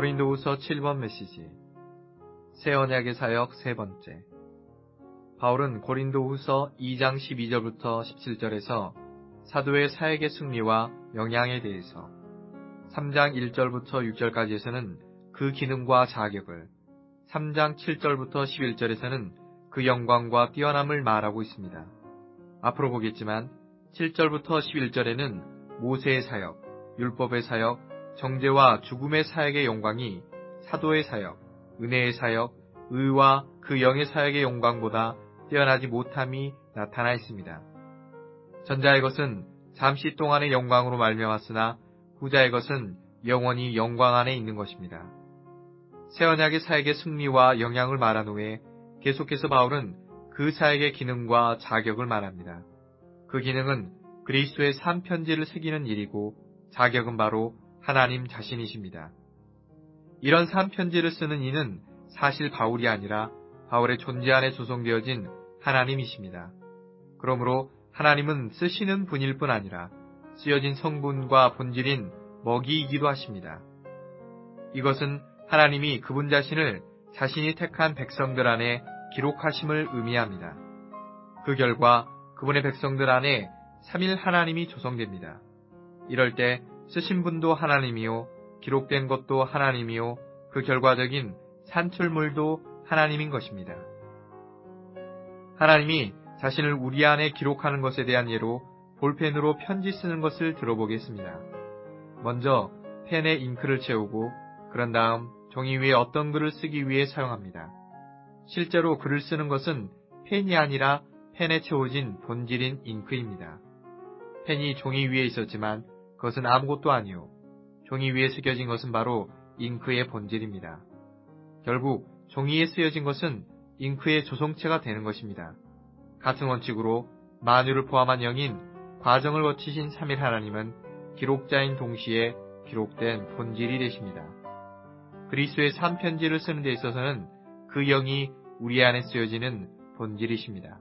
고린도후서 7번 메시지. 새 언약의 사역 세 번째. 바울은 고린도후서 2장 12절부터 17절에서 사도의 사역의 승리와 영향에 대해서, 3장 1절부터 6절까지에서는 그 기능과 자격을, 3장 7절부터 11절에서는 그 영광과 뛰어남을 말하고 있습니다. 앞으로 보겠지만 7절부터 11절에는 모세의 사역, 율법의 사역, 정죄와 죽음의 사역의 영광이 사도의 사역, 은혜의 사역, 의와 그 영의 사역의 영광보다 뛰어나지 못함이 나타나 있습니다. 전자의 것은 잠시 동안의 영광으로 말미암았으나 후자의 것은 영원히 영광 안에 있는 것입니다. 새 언약의 사역의 승리와 영향을 말한 후에 계속해서 바울은 그 사역의 기능과 자격을 말합니다. 그 기능은 그리스도의 삶 편지를 새기는 일이고 자격은 바로 하나님 자신이십니다. 이런 삶 편지를 쓰는 이는 사실 바울이 아니라 바울의 존재 안에 조성되어진 하나님이십니다. 그러므로 하나님은 쓰시는 분일 뿐 아니라 쓰여진 성분과 본질인 먹이이기도 하십니다. 이것은 하나님이 그분 자신을 자신이 택한 백성들 안에 기록하심을 의미합니다. 그 결과 그분의 백성들 안에 삼일 하나님이 조성됩니다. 이럴 때 쓰신 분도 하나님이요, 기록된 것도 하나님이요, 그 결과적인 산출물도 하나님인 것입니다. 하나님이 자신을 우리 안에 기록하는 것에 대한 예로 볼펜으로 편지 쓰는 것을 들어보겠습니다. 먼저 펜에 잉크를 채우고 그런 다음 종이 위에 어떤 글을 쓰기 위해 사용합니다. 실제로 글을 쓰는 것은 펜이 아니라 펜에 채워진 본질인 잉크입니다. 펜이 종이 위에 있었지만 그것은 아무것도 아니요, 종이 위에 새겨진 것은 바로 잉크의 본질입니다. 결국 종이에 쓰여진 것은 잉크의 조성체가 되는 것입니다. 같은 원칙으로 만유를 포함한 영인 과정을 거치신 삼일 하나님은 기록자인 동시에 기록된 본질이 되십니다. 그리스도의 삶 편지를 쓰는 데 있어서는 그 영이 우리 안에 쓰여지는 본질이십니다.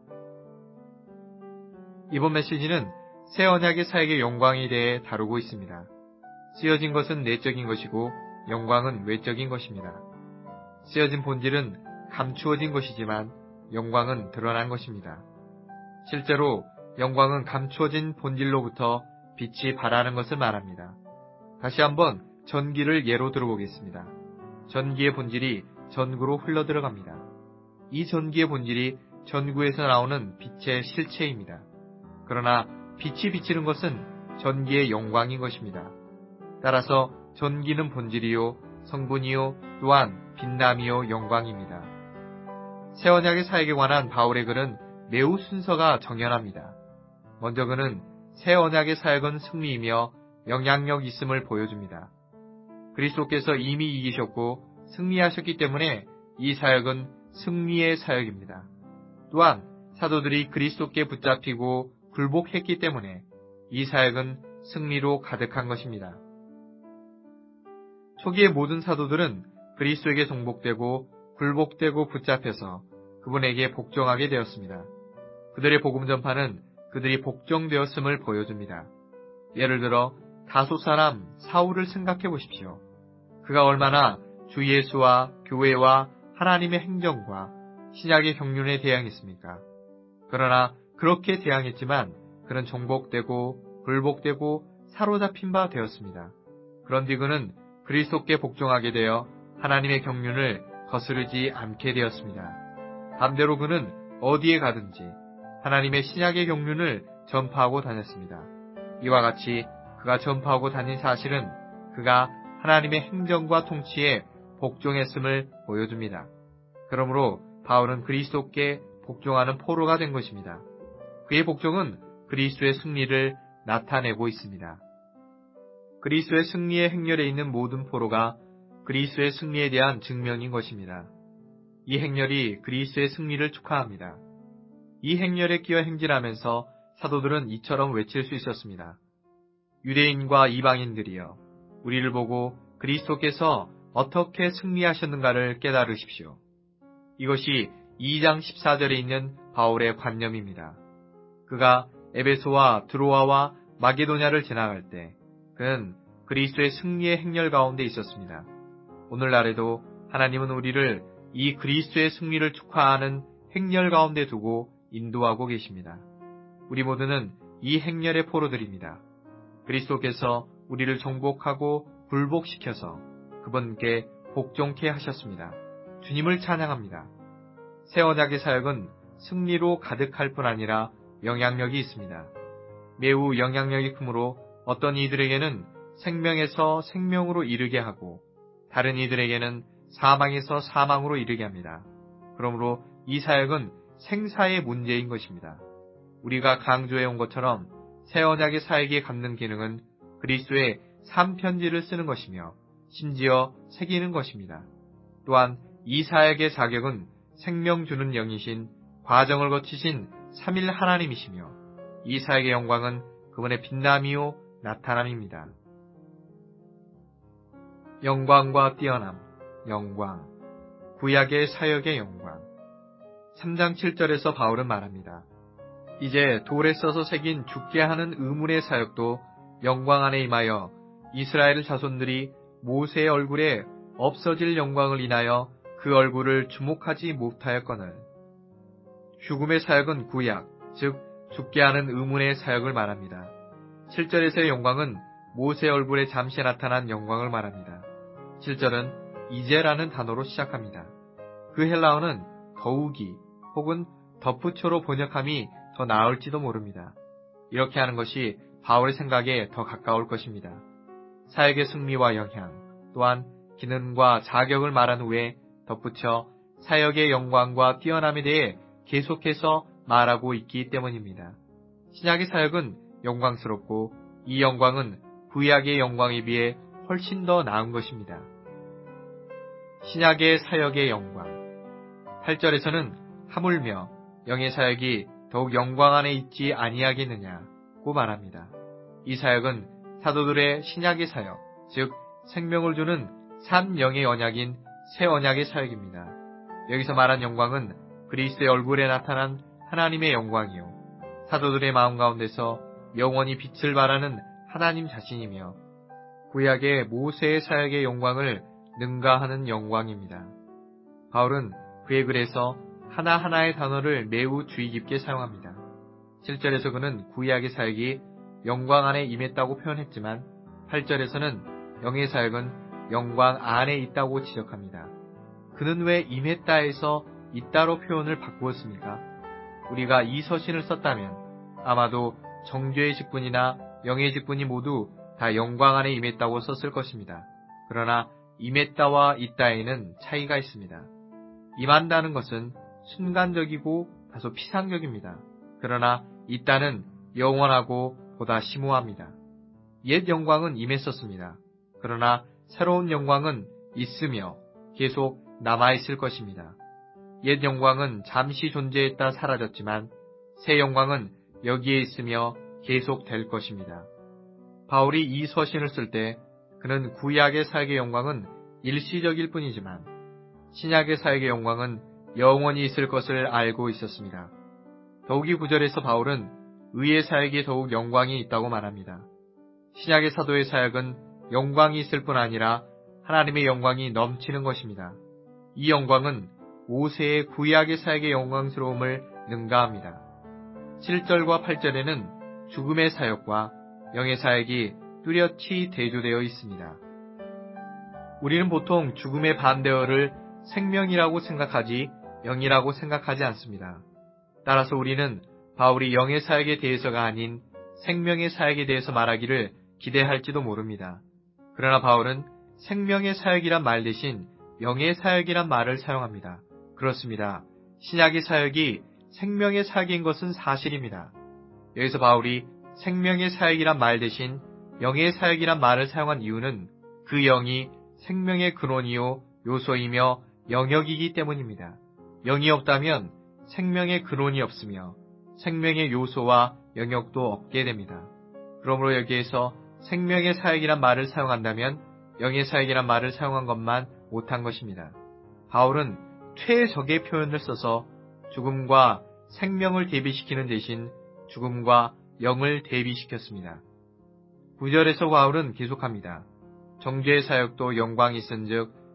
이번 메시지는 새 언약의 사역의 영광에 대해 다루고 있습니다. 쓰여진 것은 내적인 것이고 영광은 외적인 것입니다. 쓰여진 본질은 감추어진 것이지만 영광은 드러난 것입니다. 실제로 영광은 감추어진 본질로부터 빛이 발하는 것을 말합니다. 다시 한번 전기를 예로 들어보겠습니다. 전기의 본질이 전구로 흘러들어갑니다. 이 전기의 본질이 전구에서 나오는 빛의 실체입니다. 그러나 빛이 비치는 것은 전기의 영광인 것입니다. 따라서 전기는 본질이요, 성분이요, 또한 빛남이요, 영광입니다. 새 언약의 사역에 관한 바울의 글은 매우 순서가 정연합니다. 먼저 그는 새 언약의 사역은 승리이며 영향력 있음을 보여줍니다. 그리스도께서 이미 이기셨고 승리하셨기 때문에 이 사역은 승리의 사역입니다. 또한 사도들이 그리스도께 붙잡히고 굴복했기 때문에 이 사역은 승리로 가득한 것입니다. 초기의 모든 사도들은 그리스도에게 정복되고 굴복되고 붙잡혀서 그분에게 복종하게 되었습니다. 그들의 복음 전파는 그들이 복종되었음을 보여줍니다. 예를 들어 다소 사람 사울을 생각해 보십시오. 그가 얼마나 주 예수와 교회와 하나님의 행정과 신약의 경륜에 대항했습니까? 그러나 그렇게 대항했지만 그는 정복되고 굴복되고 사로잡힌 바 되었습니다. 그런 뒤 그는 그리스도께 복종하게 되어 하나님의 경륜을 거스르지 않게 되었습니다. 반대로 그는 어디에 가든지 하나님의 신약의 경륜을 전파하고 다녔습니다. 이와 같이 그가 전파하고 다닌 사실은 그가 하나님의 행정과 통치에 복종했음을 보여줍니다. 그러므로 바울은 그리스도께 복종하는 포로가 된 것입니다. 그의 복종은 그리스도의 승리를 나타내고 있습니다. 그리스도의 승리의 행렬에 있는 모든 포로가 그리스도의 승리에 대한 증명인 것입니다. 이 행렬이 그리스도의 승리를 축하합니다. 이 행렬에 끼어 행진하면서 사도들은 이처럼 외칠 수 있었습니다. 유대인과 이방인들이여, 우리를 보고 그리스도께서 어떻게 승리하셨는가를 깨달으십시오. 이것이 2장 14절에 있는 바울의 관념입니다. 그가 에베소와 드로아와 마게도냐를 지나갈 때 그는 그리스도의 승리의 행렬 가운데 있었습니다. 오늘날에도 하나님은 우리를 이 그리스도의 승리를 축하하는 행렬 가운데 두고 인도하고 계십니다. 우리 모두는 이 행렬의 포로들입니다. 그리스도께서 우리를 정복하고 굴복시켜서 그분께 복종케 하셨습니다. 주님을 찬양합니다. 새 언약의 사역은 승리로 가득할 뿐 아니라 영향력이 있습니다. 매우 영향력이 크므로 어떤 이들에게는 생명에서 생명으로 이르게 하고 다른 이들에게는 사망에서 사망으로 이르게 합니다. 그러므로 이 사역은 생사의 문제인 것입니다. 우리가 강조해 온 것처럼 새 언약의 사역에 갖는 기능은 그리스도의 삶편지를 쓰는 것이며 심지어 새기는 것입니다. 또한 이 사역의 자격은 생명 주는 영이신 과정을 거치신 삼일 하나님이시며 이 사역의 영광은 그분의 빛남이요 나타남입니다. 영광과 뛰어남, 영광, 구약의 사역의 영광. 3장 7절에서 바울은 말합니다. 이제 돌에 써서 새긴 죽게 하는 의문의 사역도 영광 안에 임하여 이스라엘 자손들이 모세의 얼굴에 없어질 영광을 인하여 그 얼굴을 주목하지 못하였거늘. 죽음의 사역은 구약, 즉 죽게 하는 의문의 사역을 말합니다. 7절에서의 영광은 모세의 얼굴에 잠시 나타난 영광을 말합니다. 7절은 이제라는 단어로 시작합니다. 그 헬라어는 더욱이 혹은 덧붙여로 번역함이 더 나을지도 모릅니다. 이렇게 하는 것이 바울의 생각에 더 가까울 것입니다. 사역의 승리와 영향, 또한 기능과 자격을 말한 후에 덧붙여 사역의 영광과 뛰어남에 대해 계속해서 말하고 있기 때문입니다. 신약의 사역은 영광스럽고 이 영광은 구약의 영광에 비해 훨씬 더 나은 것입니다. 신약의 사역의 영광. 8절에서는 하물며 영의 사역이 더욱 영광 안에 있지 아니하겠느냐고 말합니다. 이 사역은 사도들의 신약의 사역, 즉 생명을 주는 산 영의 언약인 새 언약의 사역입니다. 여기서 말한 영광은 그리스도의 얼굴에 나타난 하나님의 영광이요, 사도들의 마음 가운데서 영원히 빛을 발하는 하나님 자신이며 구약의 모세의 사역의 영광을 능가하는 영광입니다. 바울은 그의 글에서 하나하나의 단어를 매우 주의 깊게 사용합니다. 7절에서 그는 구약의 사역이 영광 안에 임했다고 표현했지만 8절에서는 영의 사역은 영광 안에 있다고 지적합니다. 그는 왜 임했다에서 있다로 표현을 바꾸었습니까? 우리가 이 서신을 썼다면 아마도 정죄의 직분이나 영의 직분이 모두 다 영광 안에 임했다고 썼을 것입니다. 그러나 임했다와 있다에는 차이가 있습니다. 임한다는 것은 순간적이고 다소 피상적입니다. 그러나 있다는 영원하고 보다 심오합니다. 옛 영광은 임했었습니다. 그러나 새로운 영광은 있으며 계속 남아있을 것입니다. 옛 영광은 잠시 존재했다 사라졌지만 새 영광은 여기에 있으며 계속 될 것입니다. 바울이 이 서신을 쓸 때 그는 구약의 사역의 영광은 일시적일 뿐이지만 신약의 사역의 영광은 영원히 있을 것을 알고 있었습니다. 더욱이 9절에서 바울은 의의 사역에 더욱 영광이 있다고 말합니다. 신약의 사도의 사역은 영광이 있을 뿐 아니라 하나님의 영광이 넘치는 것입니다. 이 영광은 모세의 구약의 사역의 영광스러움을 능가합니다. 7절과 8절에는 죽음의 사역과 영의 사역이 뚜렷이 대조되어 있습니다. 우리는 보통 죽음의 반대어를 생명이라고 생각하지 영이라고 생각하지 않습니다. 따라서 우리는 바울이 영의 사역에 대해서가 아닌 생명의 사역에 대해서 말하기를 기대할지도 모릅니다. 그러나 바울은 생명의 사역이란 말 대신 영의 사역이란 말을 사용합니다. 그렇습니다. 신약의 사역이 생명의 사역인 것은 사실입니다. 여기서 바울이 생명의 사역이란 말 대신 영의 사역이란 말을 사용한 이유는 그 영이 생명의 근원이요 요소이며 영역이기 때문입니다. 영이 없다면 생명의 근원이 없으며 생명의 요소와 영역도 없게 됩니다. 그러므로 여기에서 생명의 사역이란 말을 사용한다면 영의 사역이란 말을 사용한 것만 못한 것입니다. 바울은 최적의 표현을 써서 죽음과 생명을 대비시키는 대신 죽음과 영을 대비시켰습니다. 9절에서 바울은 계속합니다. 정죄의 사역도 영광이 있은즉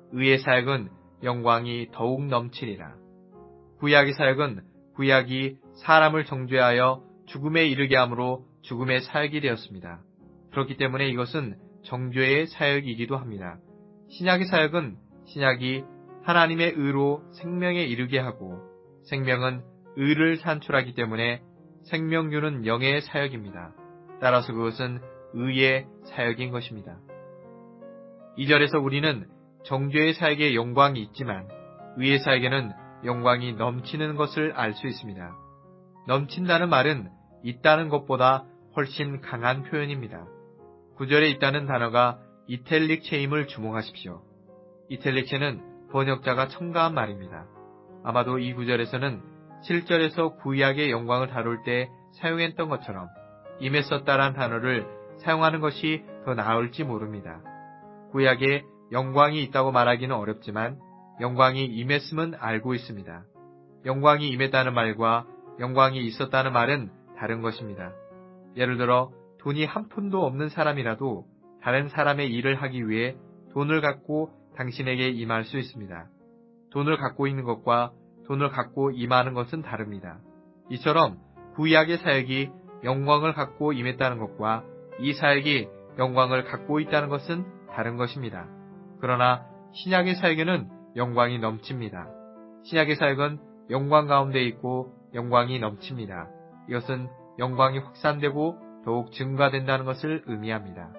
의의 사역은 영광이 더욱 넘치리라. 구약의 사역은 구약이 사람을 정죄하여 죽음에 이르게 함으로 죽음의 사역이 되었습니다. 그렇기 때문에 이것은 정죄의 사역이기도 합니다. 신약의 사역은 신약이 하나님의 의로 생명에 이르게 하고 생명은 의를 산출하기 때문에 생명류는 영의 사역입니다. 따라서 그것은 의의 사역인 것입니다. 2절에서 우리는 정죄의 사역에 영광이 있지만 의의 사역에는 영광이 넘치는 것을 알 수 있습니다. 넘친다는 말은 있다는 것보다 훨씬 강한 표현입니다. 9절에 있다는 단어가 이텔릭체임을 주목하십시오. 이텔릭체는 번역자가 첨가한 말입니다. 아마도 이 9절에서는 7절에서 구약의 영광을 다룰 때 사용했던 것처럼 임했었다란 단어를 사용하는 것이 더 나을지 모릅니다. 구약에 영광이 있다고 말하기는 어렵지만 영광이 임했음은 알고 있습니다. 영광이 임했다는 말과 영광이 있었다는 말은 다른 것입니다. 예를 들어 돈이 한 푼도 없는 사람이라도 다른 사람의 일을 하기 위해 돈을 갖고 당신에게 임할 수 있습니다. 돈을 갖고 있는 것과 돈을 갖고 임하는 것은 다릅니다. 이처럼 구약의 사역이 영광을 갖고 임했다는 것과 이 사역이 영광을 갖고 있다는 것은 다른 것입니다. 그러나 신약의 사역에는 영광이 넘칩니다. 신약의 사역은 영광 가운데 있고 영광이 넘칩니다. 이것은 영광이 확산되고 더욱 증가된다는 것을 의미합니다.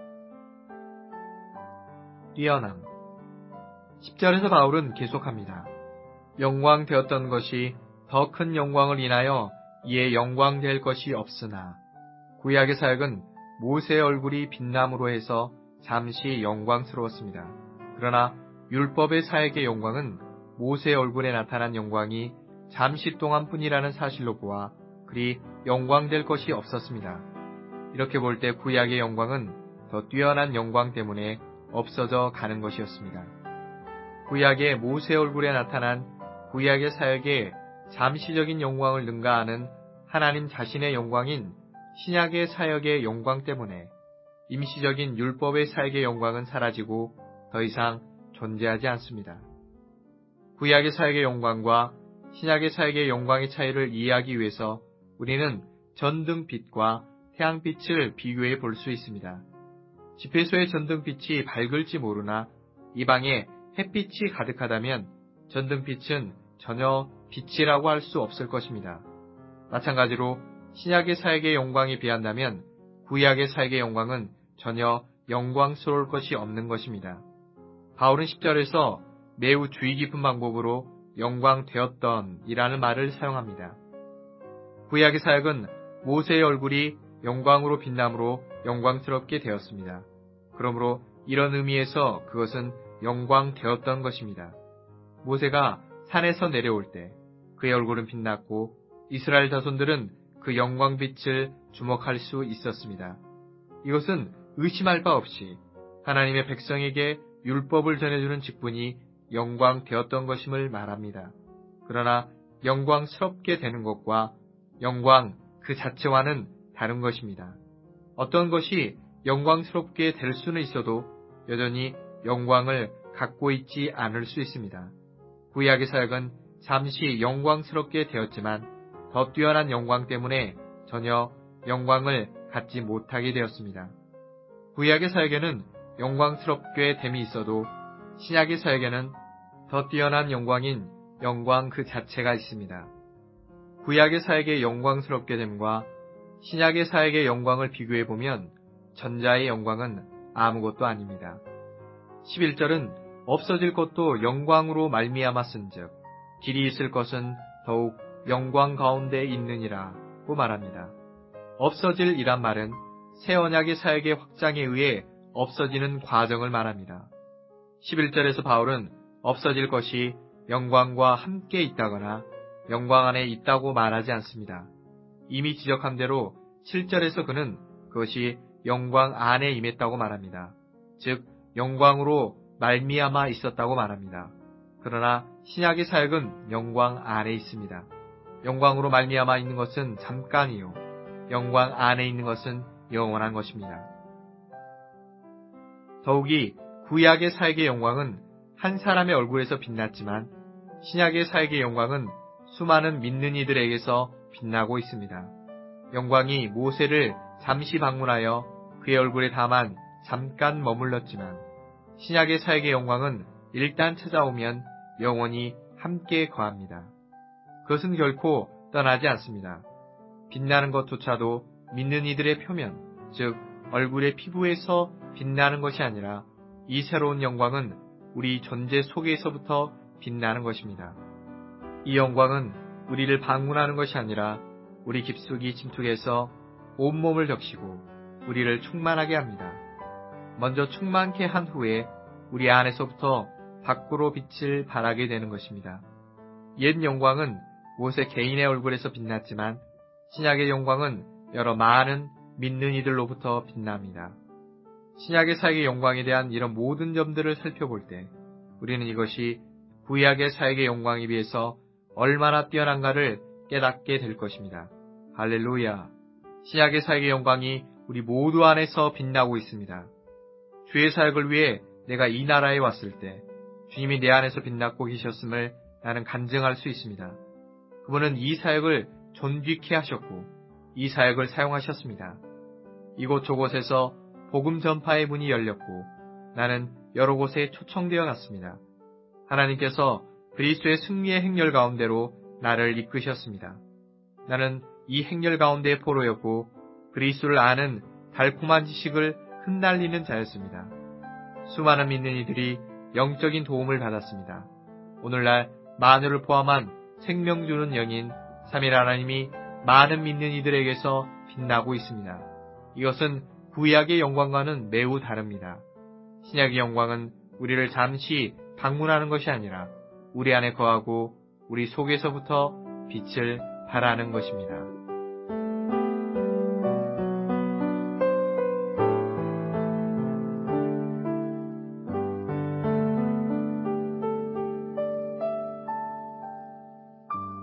뛰어남. 10절에서 바울은 계속합니다. 영광 되었던 것이 더 큰 영광을 인하여 이에 영광 될 것이 없으나 구약의 사역은 모세의 얼굴이 빛남으로 해서 잠시 영광스러웠습니다. 그러나 율법의 사역의 영광은 모세의 얼굴에 나타난 영광이 잠시 동안뿐이라는 사실로 보아 그리 영광될 것이 없었습니다. 이렇게 볼 때 구약의 영광은 더 뛰어난 영광 때문에 없어져 가는 것이었습니다. 구약의 모세의 얼굴에 나타난 구약의 사역에 잠시적인 영광을 능가하는 하나님 자신의 영광인 신약의 사역의 영광 때문에 임시적인 율법의 사역의 영광은 사라지고 더 이상 존재하지 않습니다. 구약의 사역의 영광과 신약의 사역의 영광의 차이를 이해하기 위해서 우리는 전등빛과 태양빛을 비교해 볼 수 있습니다. 집회소의 전등빛이 밝을지 모르나 이 방에 햇빛이 가득하다면 전등빛은 전혀 빛이라고 할 수 없을 것입니다. 마찬가지로 신약의 사역의 영광에 비한다면 구약의 사역의 영광은 전혀 영광스러울 것이 없는 것입니다. 바울은 10절에서 매우 주의 깊은 방법으로 영광 되었던 이라는 말을 사용합니다. 구약의 사역은 모세의 얼굴이 영광으로 빛남으로 영광스럽게 되었습니다. 그러므로 이런 의미에서 그것은 영광 되었던 것입니다. 모세가 산에서 내려올 때 그의 얼굴은 빛났고 이스라엘 자손들은 그 영광빛을 주목할 수 있었습니다. 이것은 의심할 바 없이 하나님의 백성에게 율법을 전해주는 직분이 영광 되었던 것임을 말합니다. 그러나 영광스럽게 되는 것과 영광 그 자체와는 다른 것입니다. 어떤 것이 영광스럽게 될 수는 있어도 여전히 영광을 갖고 있지 않을 수 있습니다. 구약의 사역은 잠시 영광스럽게 되었지만 더 뛰어난 영광 때문에 전혀 영광을 갖지 못하게 되었습니다. 구약의 사역에는 영광스럽게 됨이 있어도 신약의 사역에는 더 뛰어난 영광인 영광 그 자체가 있습니다. 구약의 사역의 영광스럽게 됨과 신약의 사역의 영광을 비교해보면 전자의 영광은 아무것도 아닙니다. 11절은 없어질 것도 영광으로 말미암았은즉 길이 있을 것은 더욱 영광 가운데 있느니라고 말합니다. 없어질 이란 말은 새 언약의 사역의 확장에 의해 없어지는 과정을 말합니다. 11절에서 바울은 없어질 것이 영광과 함께 있다거나 영광 안에 있다고 말하지 않습니다. 이미 지적한 대로 7절에서 그는 그것이 영광 안에 임했다고 말합니다. 즉 영광으로 말미암아 있었다고 말합니다. 그러나 신약의 사역은 영광 안에 있습니다. 영광으로 말미암아 있는 것은 잠깐이요 영광 안에 있는 것은 영원한 것입니다. 더욱이 구약의 사역의 영광은 한 사람의 얼굴에서 빛났지만 신약의 사역의 영광은 수많은 믿는 이들에게서 빛나고 있습니다. 영광이 모세를 잠시 방문하여 그의 얼굴에 다만 잠깐 머물렀지만 신약의 사역의 영광은 일단 찾아오면 영원히 함께 거합니다. 그것은 결코 떠나지 않습니다. 빛나는 것조차도 믿는 이들의 표면, 즉 얼굴의 피부에서 빛나는 것이 아니라 이 새로운 영광은 우리 존재 속에서부터 빛나는 것입니다. 이 영광은 우리를 방문하는 것이 아니라 우리 깊숙이 침투해서 온몸을 적시고 우리를 충만하게 합니다. 먼저 충만케 한 후에 우리 안에서부터 밖으로 빛을 발하게 되는 것입니다. 옛 영광은 모세 개인의 얼굴에서 빛났지만 신약의 영광은 여러 많은 믿는 이들로부터 빛납니다. 신약의 사역의 영광에 대한 이런 모든 점들을 살펴볼 때 우리는 이것이 구약의 사역의 영광에 비해서 얼마나 뛰어난가를 깨닫게 될 것입니다. 할렐루야! 신약의 사역의 영광이 우리 모두 안에서 빛나고 있습니다. 주의 사역을 위해 내가 이 나라에 왔을 때 주님이 내 안에서 빛나고 계셨음을 나는 간증할 수 있습니다. 그분은 이 사역을 존귀케 하셨고 이 사역을 사용하셨습니다. 이곳저곳에서 복음 전파의 문이 열렸고 나는 여러 곳에 초청되어 갔습니다. 하나님께서 그리스도의 승리의 행렬 가운데로 나를 이끄셨습니다. 나는 이 행렬 가운데의 포로였고 그리스도를 아는 달콤한 지식을 흩날리는 자였습니다. 수많은 믿는 이들이 영적인 도움을 받았습니다. 오늘날 만유를 포함한 생명 주는 영인 삼일 하나님이 많은 믿는 이들에게서 빛나고 있습니다. 이것은 구약의 영광과는 매우 다릅니다. 신약의 영광은 우리를 잠시 방문하는 것이 아니라 우리 안에 거하고 우리 속에서부터 빛을 발하는 것입니다.